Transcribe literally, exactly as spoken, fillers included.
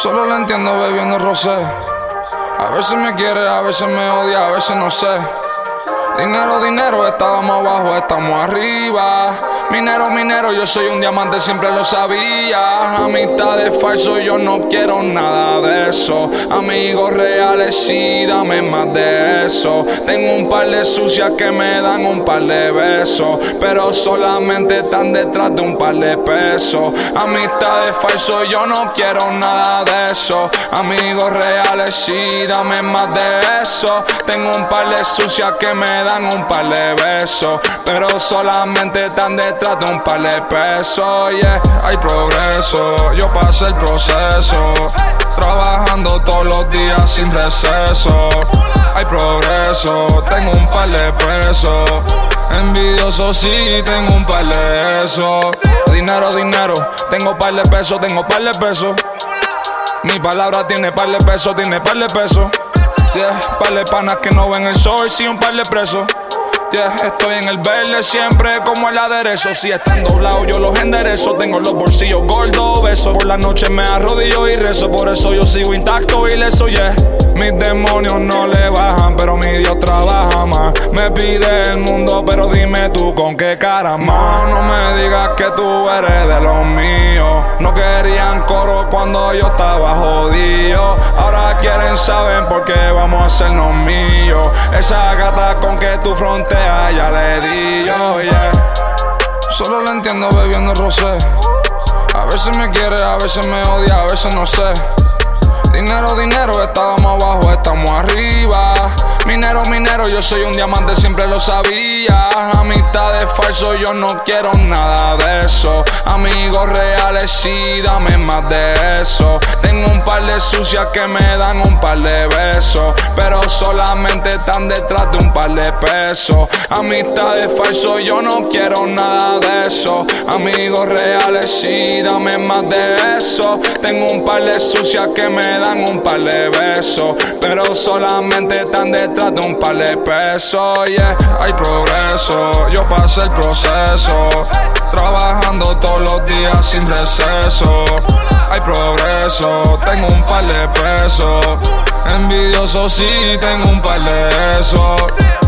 Solo la entiendo bebiendo rosé. A veces me quiere, a veces me odia, a veces no sé. Dinero, dinero, estábamos abajo, estamos arriba. Minero, minero, yo soy un diamante, siempre lo sabía. Amistades falsos, yo no quiero nada de eso. Amigos reales, sí, dame más de eso. Tengo un par de sucias que me dan un par de besos, pero solamente están detrás de un par de pesos. Amistades falsos, yo no quiero nada de eso. Amigos reales, sí, dame más de eso. Tengo un par de sucias que me dan un par de besos, pero solamente están detrás de un par de pesos. Yeah, hay progreso, yo pasé el proceso, trabajando todos los días sin receso. Hay progreso, tengo un par de pesos. Envidioso sí, tengo un par de eso. Dinero, dinero, tengo par de pesos, tengo par de pesos. Mi palabra tiene par de pesos, tiene par de pesos. Yeah, par de panas que no ven el sol, sí, un par de presos. Yeah, estoy en el verde siempre como el aderezo. Si están doblados yo los enderezo. Tengo los bolsillos gordos, besos. Por la noche me arrodillo y rezo. Por eso yo sigo intacto y leso, yeah. Mis demonios no le bajan, pero mi Dios trabaja más. Me pide el mundo, pero dime tú con qué cara más. No me digas que tú eres de los míos. No querían coro cuando yo estaba jodido. Ahora quieren saber por qué vamos a hacernos míos. Esa gata con que tú fronteas ya le di yo, yeah. Solo la entiendo bebiendo rosé. A veces me quiere, a veces me odia, a veces no sé. Dinero, dinero, estábamos abajo, estamos arriba. Minero, minero, yo soy un diamante, siempre lo sabía. Amistades falsos, yo no quiero nada de eso. Amigos reales, sí, dame más de eso. Tengo un par de sucias que me dan un par de besos, pero solamente están detrás de un par de pesos. Amistades falsos, yo no quiero nada de eso. Amigos reales, sí, dame más de eso. Tengo un par de sucias que me dan un par de besos, pero solamente están detrás de un par de pesos. Yeah, hay progreso, yo pasé el proceso, trabajando todos los días sin receso. Hay progreso, tengo un par de pesos. Envidioso sí, tengo un par de eso.